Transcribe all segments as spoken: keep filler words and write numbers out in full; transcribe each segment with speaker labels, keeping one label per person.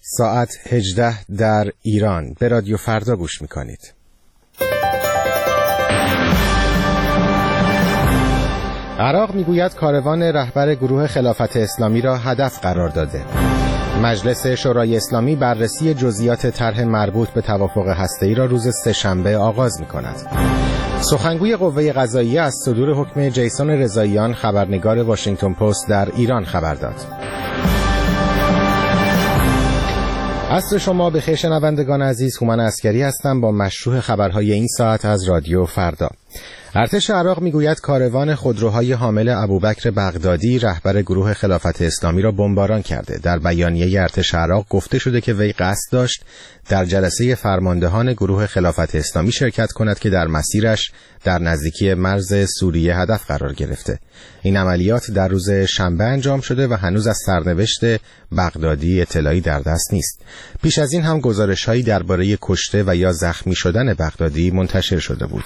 Speaker 1: ساعت هجده در ایران. به رادیو فردا گوش میکنید. عراق میگوید کاروان رهبر گروه خلافت اسلامی را هدف قرار داده. مجلس شورای اسلامی بررسی جزئیات طرح مربوط به توافق هسته‌ای را روز سه‌شنبه آغاز می‌کند. سخنگوی قوه قضاییه از صدور حکم جیسون رضاییان خبرنگار واشنگتن پست در ایران خبر داد. عصر شما بخیر شنوندگان عزیز، هومن عسکری هستم با مشروع خبرهای این ساعت از رادیو فردا. ارتش عراق میگوید کاروان خودروهای حامل ابوبکر بغدادی رهبر گروه خلافت اسلامی را بمباران کرده. در بیانیه ارتش عراق گفته شده که وی قصد داشت در جلسه فرماندهان گروه خلافت اسلامی شرکت کند که در مسیرش در نزدیکی مرز سوریه هدف قرار گرفته. این عملیات در روز شنبه انجام شده و هنوز از سرنوشت بغدادی اطلاعی در دست نیست. پیش از این هم گزارش‌هایی درباره کشته و یا زخمی شدن بغدادی منتشر شده بود.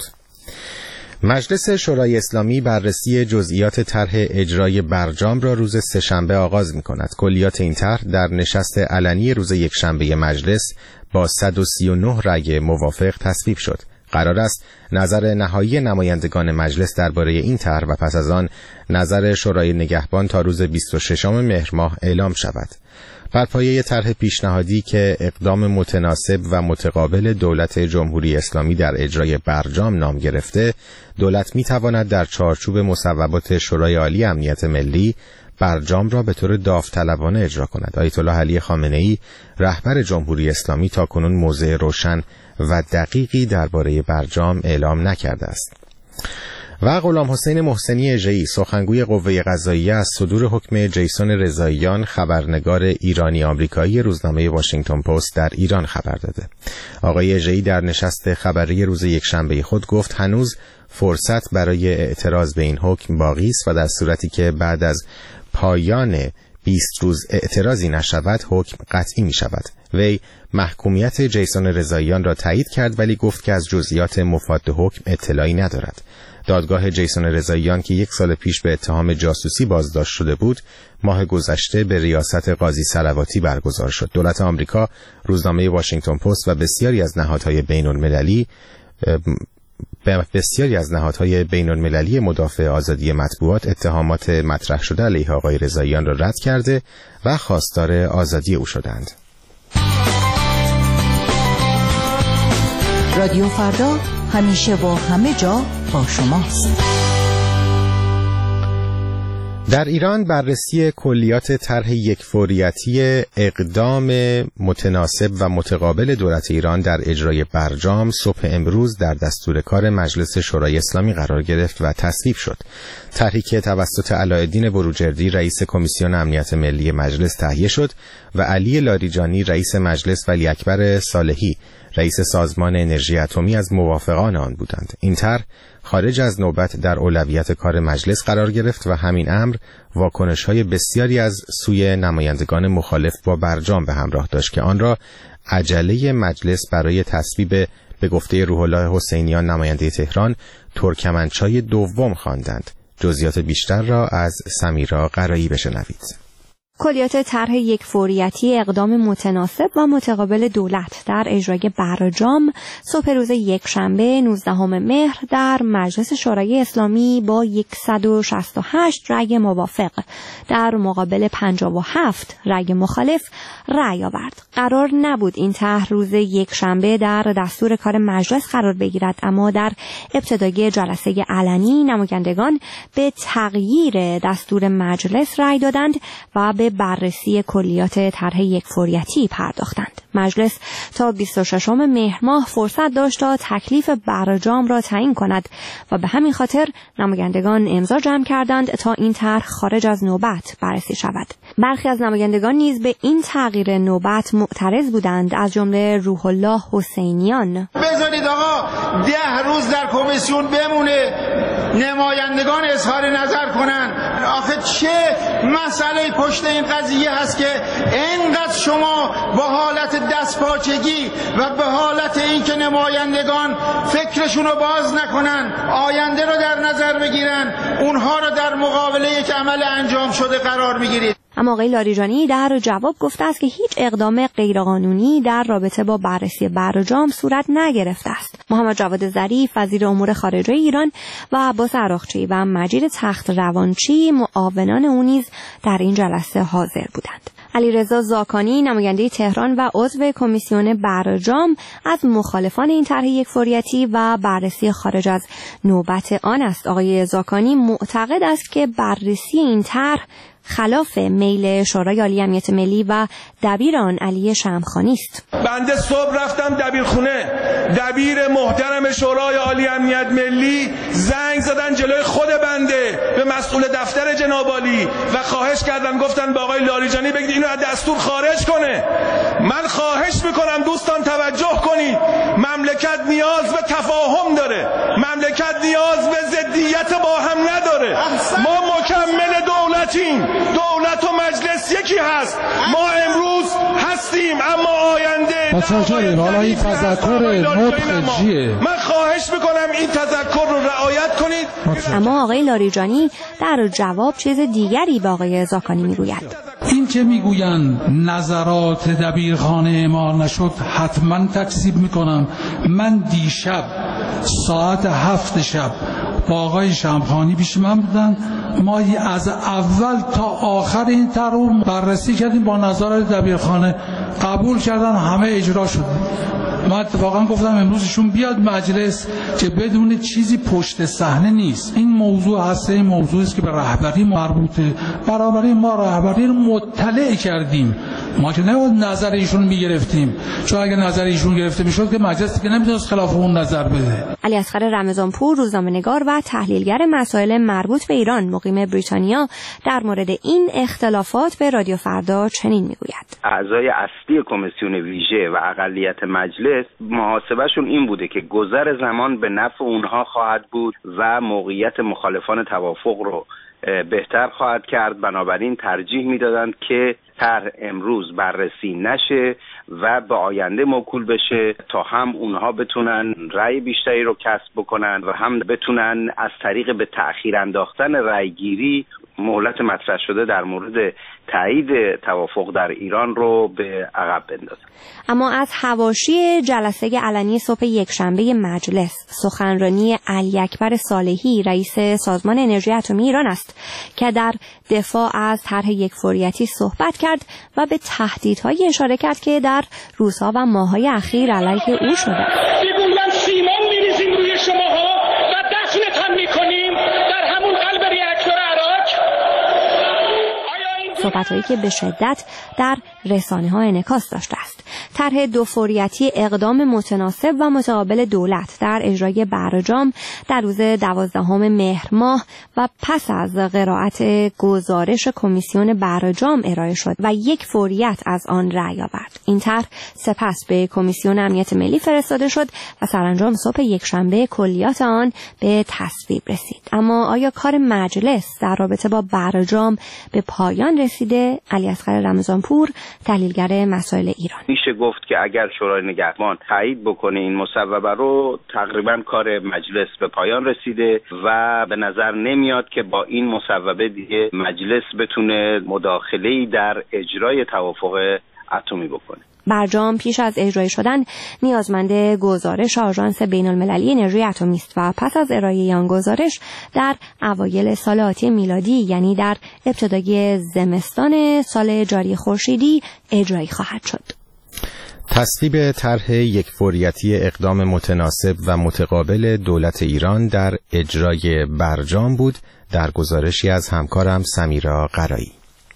Speaker 1: مجلس شورای اسلامی بررسی جزئیات طرح اجرای برجام را روز سه‌شنبه آغاز می‌کند. کلیات این طرح در نشست علنی روز یکشنبه مجلس با صد و سی و نه رأی موافق تصویب شد. قرار است نظر نهایی نمایندگان مجلس درباره این طرح و پس از آن نظر شورای نگهبان تا روز بیست و ششم مهر ماه اعلام شود. بر پایه طرح پیشنهادی که اقدام متناسب و متقابل دولت جمهوری اسلامی در اجرای برجام نام گرفته، دولت می‌تواند در چارچوب مصوبات شورای عالی امنیت ملی برجام را به طور داوطلبانه اجرا کند. آیت الله علی خامنه‌ای رهبر جمهوری اسلامی تاکنون موضع روشن و دقیقی درباره برجام اعلام نکرده است. و غلام حسین محسنی اژه‌ای سخنگوی قوه قضاییه از صدور حکم جیسون رضاییان خبرنگار ایرانی آمریکایی روزنامه واشنگتن پست در ایران خبر داده. آقای اژه‌ای در نشست خبری روز یکشنبه خود گفت هنوز فرصت برای اعتراض به این حکم باقی است و در صورتی که بعد از پایان بیست روز اعتراضی نشود حکم قطعی می شود. وی محکومیت جیسون رضاییان را تایید کرد ولی گفت که از جزئیات مفاد حکم اطلاعی ندارد. دادگاه جیسون رضاییان که یک سال پیش به اتهام جاسوسی بازداشت شده بود، ماه گذشته به ریاست قاضی صلواتی برگزار شد. دولت آمریکا، روزنامه واشنگتن پست و بسیاری از نهادهای بین‌المللی بسیاری از نهادهای بین‌المللی مدافع آزادی مطبوعات اتهامات مطرح شده علیه آقای رضاییان را رد کرده و خواستار آزادی او شدند.
Speaker 2: رادیو فردا همیشه و همه جا با شماست.
Speaker 1: در ایران بررسی کلیات طرح یکفوریتی اقدام متناسب و متقابل دولت ایران در اجرای برجام صبح امروز در دستور کار مجلس شورای اسلامی قرار گرفت و تصویب شد. طرحی که توسط علاءالدین بروجردی رئیس کمیسیون امنیت ملی مجلس تهیه شد و علی لاریجانی رئیس مجلس و علی اکبر صالحی رئیس سازمان انرژی اتمی از موافقان آن بودند. این طرح خارج از نوبت در اولویت کار مجلس قرار گرفت و همین امر واکنش‌های بسیاری از سوی نمایندگان مخالف با برجام به همراه داشت که آن را عجله مجلس برای تصویب به گفته روح الله حسینیان نماینده تهران ترکمنچای دوم خواندند. جزئیات بیشتر را از سمیرا قرایی بشنوید.
Speaker 3: کلیات طرح یکفوریتی اقدام متناسب و متقابل دولت در اجرای برجام صبح روز یکشنبه نوزدهم مهر در مجلس شورای اسلامی با صد و شصت و هشت رأی موافق در مقابل پنجاه و هفت رأی مخالف رأی آورد. قرار نبود این طرح روز یکشنبه در دستور کار مجلس قرار بگیرد، اما در ابتدای جلسه علنی نمایندگان به تغییر دستور مجلس رأی دادند و به بررسی کلیات طرح یکفوریتی پرداختند. مجلس تا بیست و ششم مهر ماه فرصت داشت تا تکلیف برجام را تعیین کند و به همین خاطر نمایندگان امضا جمع کردند تا این طرح خارج از نوبت بررسی شود. برخی از نمایندگان نیز به این تغییر نوبت معترض بودند، از جمله روح الله حسینیان.
Speaker 4: بذارید آقا ده روز در کمیسیون بمونه، نمایندگان اظهار نظر کنن. آخه چه مسئله پشت این قضیه هست که اینقدر شما با حالت دستپاچگی و به حالت این که نمایندگان فکرشون رو باز نکنن، آینده رو در نظر بگیرن، اونها رو در مقابله یک عمل انجام شده قرار میگیرید.
Speaker 3: اما آقای لاریجانی در جواب گفته است که هیچ اقدام غیرقانونی در رابطه با بررسی برجام صورت نگرفته است. محمد جواد ظریف وزیر امور خارجه ایران و عباس عراقچی و مجید تخت روانچی معاونان او نیز در این جلسه حاضر بودند. علیرضا زاکانی نماینده تهران و عضو کمیسیون برجام از مخالفان این طرح یکفوریتی و بررسی خارج از نوبت آن است. آقای زاکانی معتقد است که بررسی این طرح خلاف میل شورای عالی امنیت ملی و دبیر آن علی شمخانی است.
Speaker 5: بنده صبح رفتم دبیرخونه، دبیر محترم شورای عالی امنیت ملی زنگ زدن جلوی خود بنده به مسئول دفتر جناب عالی و خواهش کردن، گفتن با آقای لاریجانی بگید اینو از دستور خارج کنه. من خواهش میکنم دوستان توجه کنید، مملکت نیاز به تفاهم داره، مملکت نیاز به ضدیت با هم نداره. ما مکمل دولتیم، دولت و مجلس یکی هست. ما امروز هستیم اما آینده
Speaker 6: متشکرم. حالا این تذکر نطق چیه؟
Speaker 5: من خواهش میکنم این تذکر رو رعایت کنید.
Speaker 3: اما آقای لاریجانی در جواب چیز دیگری به آقای زاکانی میگوید.
Speaker 6: این که میگویند نظرات دبیرخانه اعمال نشد حتما تکذیب میکنم. من دیشب ساعت هفت شب با آقای شمخانی پیش من بودن، ما از اول تا آخر این طرح رو بررسی کردیم، با نظرات دبیرخانه قبول کردن، همه اجرا شد. من اتفاقا گفتم امروزشون بیاد مجلس که بدون چیزی پشت صحنه نیست. این موضوع هسته این موضوعی است که به رهبری مربوطه. برابری ما رهبری رو مطلع کردیم، ما که نباید نظر ایشون میگرفتیم، چون اگه نظر ایشون گرفته میشد که مجلس که نمیتونست خلاف اون نظر بده.
Speaker 3: علی اصغر رمضانپور روزنامه‌نگار و تحلیلگر مسائل مربوط به ایران مقیم بریتانیا در مورد این اختلافات به رادیو فردا چنین میگوید.
Speaker 7: اعضای اصلی کمیسیون ویژه و اقلیت مجلس محاسبهشون این بوده که گذر زمان به نفع اونها خواهد بود و موقعیت مخالفان توافق رو بهتر خواهد کرد. بنابراین ترجیح میدادند که طرح امروز بررسی نشه و به آینده موکول بشه تا هم اونها بتونن رأی بیشتری رو کسب بکنن و هم بتونن از طریق به تأخیر انداختن رأیگیری مهلت مطرح شده در مورد تایید توافق در ایران رو به عقب بندازن.
Speaker 3: اما از حواشی جلسه علنی صبح یکشنبه مجلس سخنرانی علی اکبر صالحی رئیس سازمان انرژی اتمی ایران است که در دفاع از طرح یکفوریتی صحبت کرد و به تهدیدهایی اشاره کرد که در روزها و ماه‌های اخیر علیه او شده.
Speaker 8: میگویند سیمان می‌ریزیم روی شماها و دفنتان می‌کنیم در همون قلب ریاکتور عراق.
Speaker 3: صحبت‌هایی که به شدت در رسانه‌ها انعکاس داشته است. طرح دوفوریتی اقدام متناسب و متقابل دولت در اجرای برجام در روز دوازدهم مهر ماه و پس از قرائت گزارش کمیسیون برجام ارائه شد و یک فوریت از آن رأی آورد. این طرح سپس به کمیسیون امنیت ملی فرستاده شد و سرانجام صبح یکشنبه کلیات آن به تصویب رسید. اما آیا کار مجلس در رابطه با برجام به پایان رسیده؟ علی اصغر رمضانپور تحلیلگر مسائل ایران:
Speaker 7: میشه گفت که اگر شورای نگهبان تایید بکنه این مصوبه رو، تقریبا کار مجلس به پایان رسیده و به نظر نمیاد که با این مصوبه دیگه مجلس بتونه مداخله‌ای در اجرای توافق اتمی بکنه.
Speaker 3: برجام پیش از اجرای شدن نیازمند گزارش آژانس بین‌المللی انرژی اتمی است و پس از ارائه آن گزارش در اوایل سال آتی میلادی، یعنی در ابتدای زمستان سال جاری خورشیدی اجرایی خواهد شد.
Speaker 1: تصویب طرح یکفوریتی اقدام متناسب و متقابل دولت ایران در اجرای برجام بود، در گزارشی از همکارم سمیرا قرایی.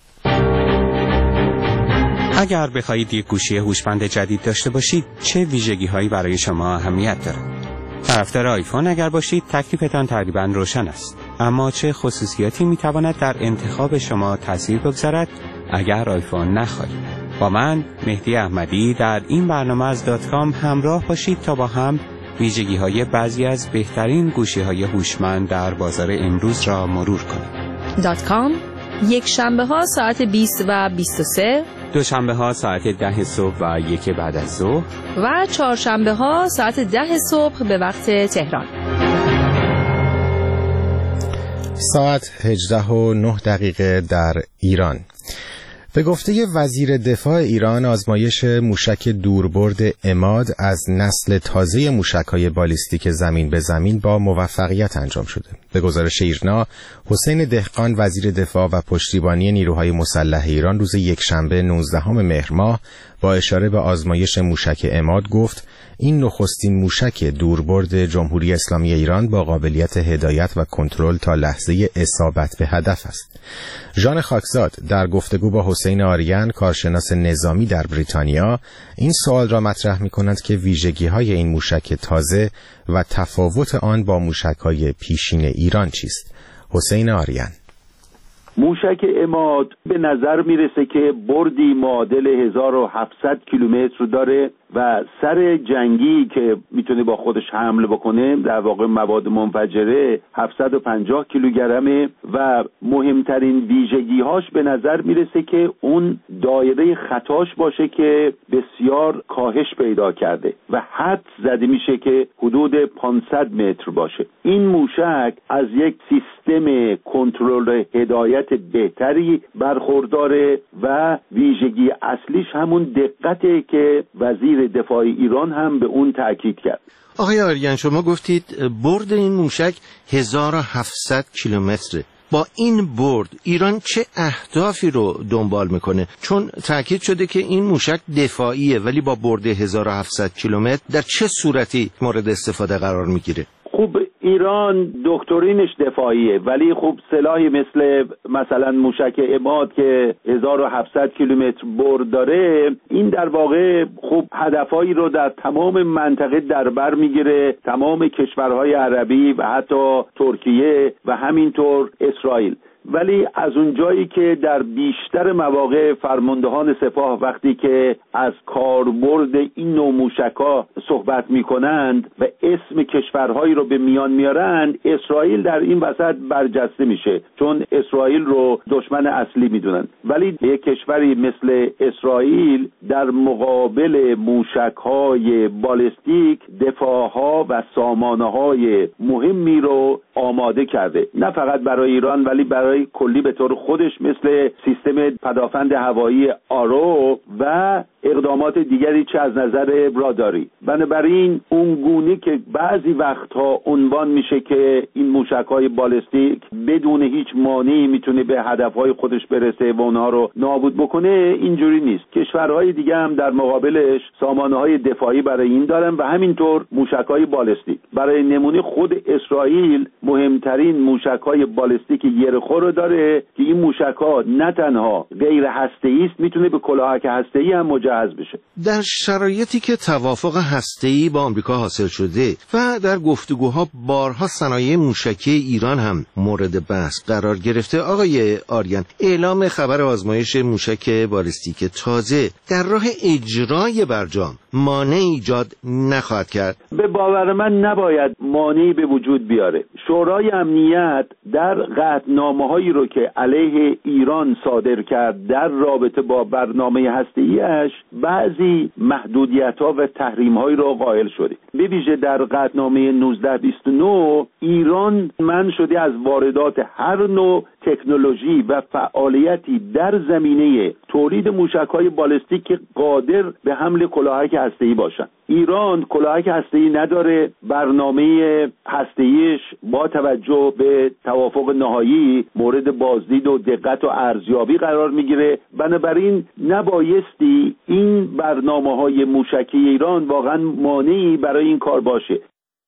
Speaker 9: اگر بخواهید یک گوشی هوشمند جدید داشته باشید، چه ویژگی‌هایی برای شما اهمیت دارد؟ طرفدار آیفون اگر باشید، تکلیفتان تقریباً روشن است. اما چه خصوصیاتی می‌تواند در انتخاب شما تأثیر بگذارد اگر آیفون نخواهید؟ با من مهدی احمدی در این برنامه از دات کام همراه باشید تا با هم ویژگی‌های بعضی از بهترین گوشی‌های هوشمند در بازار امروز را مرور کنیم.
Speaker 10: دات کام یک شنبه ها ساعت بیست و بیست و سه،
Speaker 9: دوشنبه ها ساعت ده صبح و یک بعد از ظهر
Speaker 10: و چهارشنبه ها ساعت ده صبح به وقت تهران.
Speaker 1: ساعت هجده و نه دقیقه در ایران. به گفته وزیر دفاع ایران، آزمایش موشک دوربرد عماد از نسل تازه موشک‌های بالیستیک زمین به زمین با موفقیت انجام شده. به گزارش ایرنا، حسین دهقان وزیر دفاع و پشتیبانی نیروهای مسلح ایران روز یکشنبه نوزدهم مهر ماه با اشاره به آزمایش موشک عماد گفت این نخستین موشک دوربرد جمهوری اسلامی ایران با قابلیت هدایت و کنترل تا لحظه اصابت به هدف است. ژان خاکزاد در گفتگو با حسین آریان، کارشناس نظامی در بریتانیا، این سوال را مطرح می‌کنند که ویژگی‌های این موشک تازه و تفاوت آن با موشک‌های پیشین ایران چیست؟ حسین آریان:
Speaker 11: موشک عماد به نظر میرسه که بردی معادل هزار و هفتصد کیلومتر داره و سر جنگی که میتونه با خودش حمل بکنه، در واقع مواد منفجره، هفتصد و پنجاه کیلوگرمه و مهمترین ویژگی‌هاش به نظر میرسه که اون دایره خطاش باشه که بسیار کاهش پیدا کرده و حد زده میشه که حدود پانصد متر باشه. این موشک از یک سیستم کنترل هدایت بهتری برخورداره و ویژگی اصلیش همون دقته که وزیر دفاع ایران هم به اون تاکید کرد.
Speaker 12: آقای آریان، شما گفتید برد این موشک هزار و هفتصد کیلومتره. با این برد ایران چه اهدافی رو دنبال میکنه؟ چون تاکید شده که این موشک دفاعیه ولی با برد هزار و هفتصد کیلومتر در چه صورتی مورد استفاده قرار میگیره؟
Speaker 11: خوب، ایران دکترینش دفاعیه ولی خوب سلاحی مثل مثلا موشک عماد که هزار و هفتصد کیلومتر برد داره، این در واقع خوب هدفهایی رو در تمام منطقه در بر میگیره، تمام کشورهای عربی و حتی ترکیه و همینطور اسرائیل. ولی از اون جایی که در بیشتر مواقع فرماندهان سپاه وقتی که از کاربرد این نوع موشک‌ها صحبت می‌کنند و اسم کشورهایی رو به میان میارند، اسرائیل در این وسط برجسته میشه، چون اسرائیل رو دشمن اصلی میدونن. ولی یک کشوری مثل اسرائیل در مقابل موشک‌های بالستیک دفاع‌ها و سامانه‌های مهمی رو آماده کرده، نه فقط برای ایران ولی برای کلی به طور خودش، مثل سیستم پدافند هوایی آرو و اقدامات دیگری چه از نظر راداری. بنابراین اون گونه که بعضی وقتها عنوان میشه که این موشک‌های بالستیک بدون هیچ مانعی میتونه به هدفهای خودش برسه و اونها رو نابود بکنه، اینجوری نیست. کشورهای دیگه هم در مقابلش سامانه‌های دفاعی برای این دارن و همینطور موشک‌های بالستیک. برای نمونه خود اسرائیل مهمترین موشک‌های بالستیک یرخو رو داره که این موشک‌ها نه تنها غیر هسته‌ای است، میتونه به کلاهک هسته‌ای هم مجهز بشه.
Speaker 12: در شرایطی که توافق هسته‌ای با آمریکا حاصل شده و در گفتگوها بارها صنایع موشکی ایران هم مورد بحث قرار گرفته، آقای آریان، اعلام خبر آزمایش موشک بالستیک تازه در راه اجرای برجام مانعی ایجاد نخواهد کرد؟
Speaker 11: به باور من نباید مانعی به وجود بیاره. شورای امنیت در قطعنامه‌هایی رو که علیه ایران صادر کرد در رابطه با برنامه هسته‌ایش بعضی محدودیت‌ها و تحریم‌هایی رو قائل شده. به ویژه در قطعنامه نوزده بیست و نه ایران منع شده از واردات هر نوع تکنولوژی و فعالیتی در زمینه تولید موشک‌های بالستیک که قادر به حمل کلاهک هسته‌ای باشند. ایران کلاهک هسته‌ای نداره، برنامه هسته‌ایش با توجه به توافق نهایی مورد بازدید و دقت و ارزیابی قرار میگیره. بنابراین نبایستی این برنامه‌های موشکی ایران واقعا مانعی برای این کار باشه.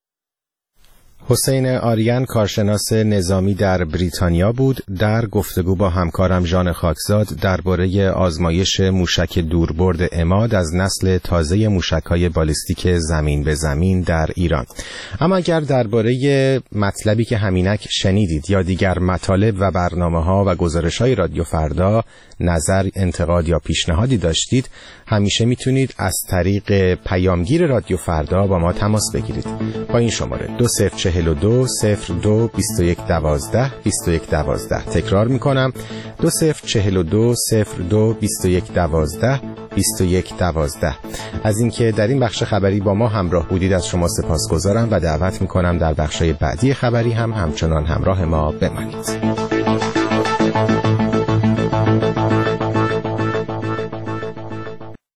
Speaker 1: حسین آریان، کارشناس نظامی در بریتانیا بود، در گفتگو با همکارم ژان خاکزاد درباره آزمایش موشک دوربرد عماد از نسل تازه موشک‌های بالستیک زمین به زمین در ایران. اما اگر درباره مطلبی که همینک شنیدید یا دیگر مطالب و برنامه‌ها و گزارش‌های رادیو فردا نظر، انتقاد یا پیشنهادی داشتید، همیشه میتونید از طریق پیامگیر رادیو فردا با ما تماس بگیرید با این شماره دو صفر چهل و دو صفر دو بیست و یک دوازده بیست و یک دوازده. تکرار میکنم دو صفر چهل و دو صفر دو بیست و یک دوازده بیست و یک دوازده. از اینکه در این بخش خبری با ما همراه بودید از شما سپاسگزارم و دعوت میکنم در بخشای بعدی خبری هم همچنان همراه ما بمانید.